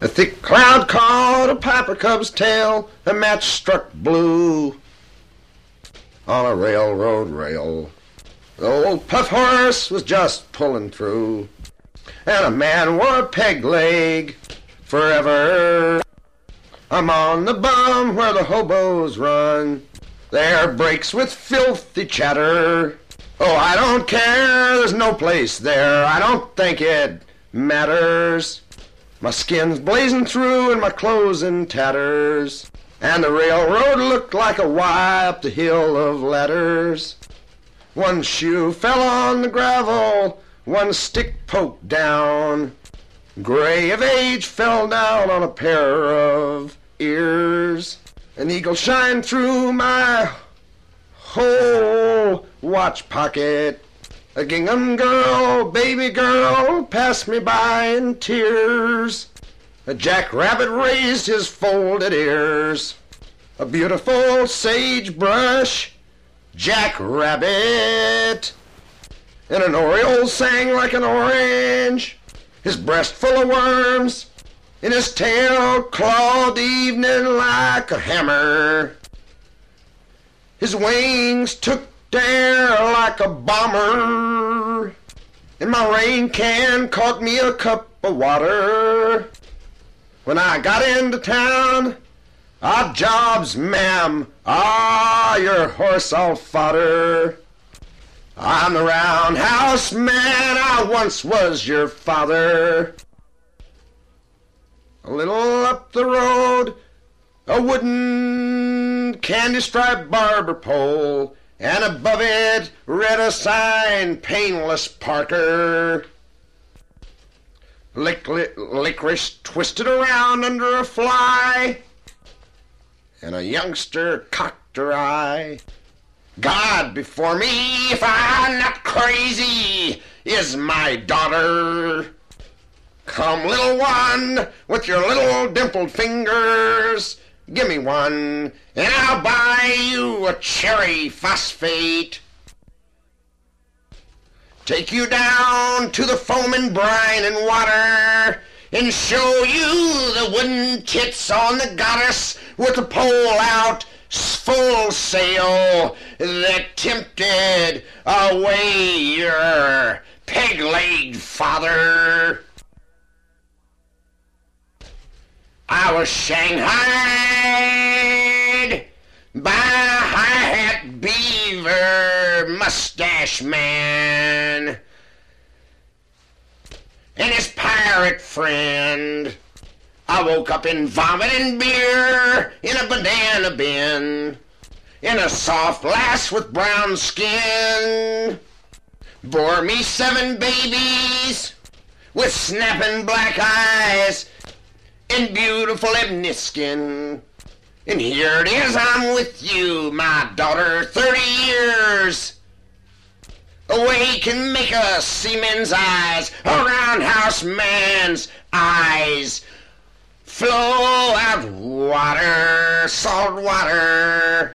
A thick cloud caught a piper cub's tail, a match struck blue on a railroad rail. The old puff horse was just pulling through, and a man wore a peg leg forever. I'm on the bum where the hobos run. There breaks with filthy chatter. Oh, I don't care, there's no place there. I don't think it matters. My skin's blazing through and my clothes in tatters, and the railroad looked like a Y up the hill of ladders. One shoe fell on the gravel, one stick poked down. Gray of age fell down on a pair of ears. An eagle shined through my whole watch pocket. A gingham girl, baby girl, passed me by in tears. A jackrabbit raised his folded ears. A beautiful sagebrush jackrabbit. And an oriole sang like an orange, his breast full of worms, and his tail clawed the evening like a hammer. His wings took the air like a bomber, and my rain can caught me a cup of water. When I got into town, odd jobs, ma'am, your horse all fodder. I'm the roundhouse man, I once was your father. A little up the road, a wooden candy-striped barber pole, and above it read a sign, Painless Parker. Licorice twisted around under a fly, and a youngster cocked her eye. God before me, if I'm not crazy, is my daughter. Come, little one, with your little dimpled fingers, give me one, and I'll buy you a cherry phosphate. Take you down to the foaming brine and water, and show you the wooden tits on the goddess with the pole out, full sail, that tempted away your peg-legged father. I was shanghaied by a high-hat beaver mustache man and his pirate friend. I woke up in vomit and beer in a banana bin, in a soft lass with brown skin. Bore me 7 babies with snapping black eyes and beautiful ebony skin. And here it is, I'm with you, my daughter, 30 years. A way can make a seaman's eyes, a roundhouse man's eyes, flow out water, salt water.